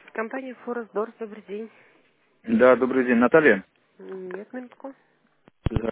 Компания Форест Дорс, добрый день. Да, добрый день, Наталья. Нет, минутку. Да.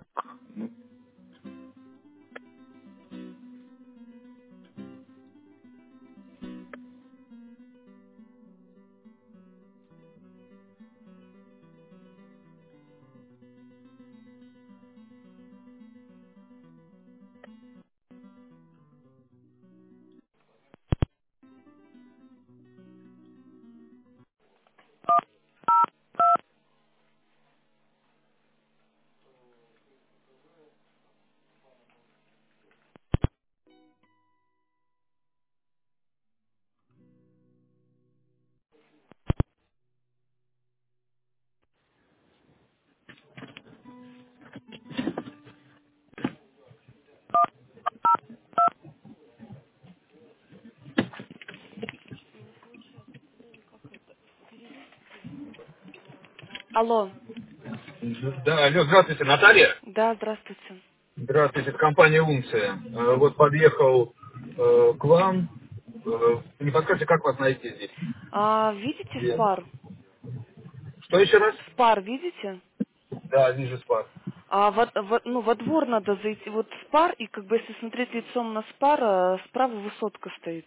Алло. Да, алло, здравствуйте, Наталья. Да, здравствуйте. Здравствуйте, это компания Унция. Вот подъехал к вам. Не подскажете, как вас найти здесь? Видите Где? спар? Что еще раз? Спар видите? Да, вижу спас. Во двор надо зайти. Вот спар, и как бы если смотреть лицом на спар, справа высотка стоит.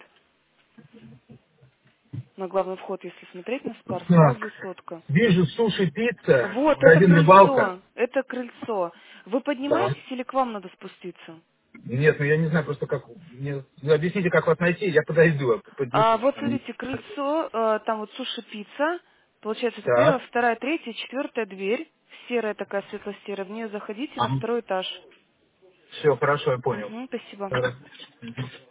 На главный вход, если смотреть на спар, справа Так, высотка. вижу суши-пицца, Вот, это магазин «Рыбалка». крыльцо. Это крыльцо. Вы Так. поднимаетесь или к вам надо спуститься? Нет, ну я не знаю просто как... Объясните, как вас найти, я подойду, поднесусь. Вот смотрите, крыльцо, там вот суши-пицца. Получается, это первая, Так. вторая, третья, четвертая дверь. Серая такая, светло-серая. В нее заходите на Ага. второй этаж. Все, хорошо, я понял. Спасибо. Да.